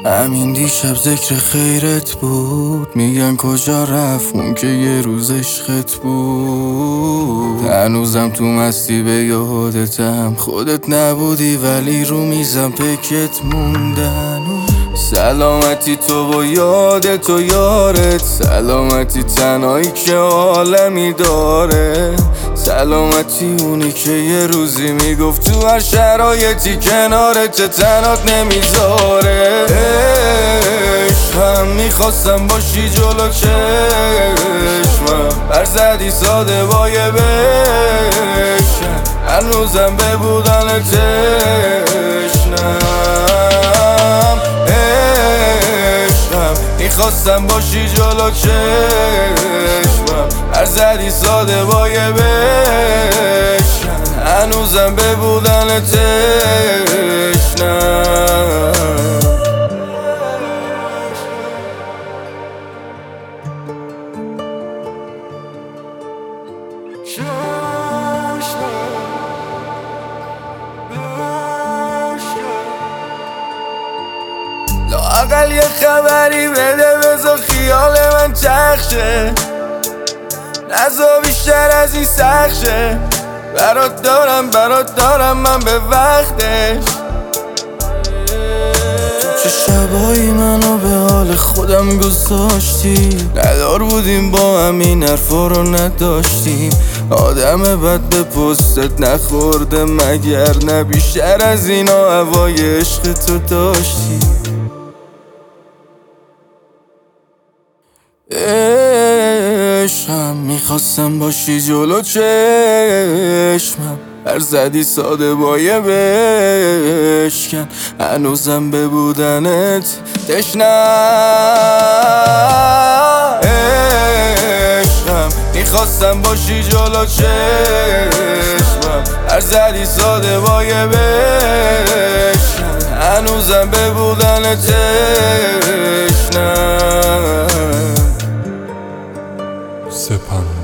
همین دیشب ذکر خیرت بود، میگن کجا رفت اون که یه روز عشقت بود. هنوزم تو مستی به یادتم، خودت نبودی ولی رو میزم پکت موندن. سلامتی تو و یادت و یارت، سلامتی تنهایی که عالمی داره، سلامتی اونی که یه روزی میگفت تو هر شرایطی کنارت تنات نمیذاره. عشقم میخواستم باشی جلو چشمم، برزدی ساده با یه بشم، هنوزم به بودن تشنم. میخواستم باشی جلو چشمم، برزدی ساده با یه بشم، هنوزم به بودن تشنم. لااقل یه خبری بده بذار خیال من چخشه، نذار بیشتر از این سخت شه. برات دارم من به وقتش. تو چه شبایی منو به حال خودم گذاشتی، ندار بودیم با هم این حرفا رو نداشتیم. آدم بد به پستت نخورده مگر نه بیشتر از اینا هوای عشق تو داشتی. عشقم میخواستم باشی جلو چشمم، برزدی ساده با یه بشکن، هنوزم به بودنت تشنم. عشقم میخواستم باشی جلو چشمم، برزدی ساده با یه بشکن، هنوزم به بودنت تشنم. سپن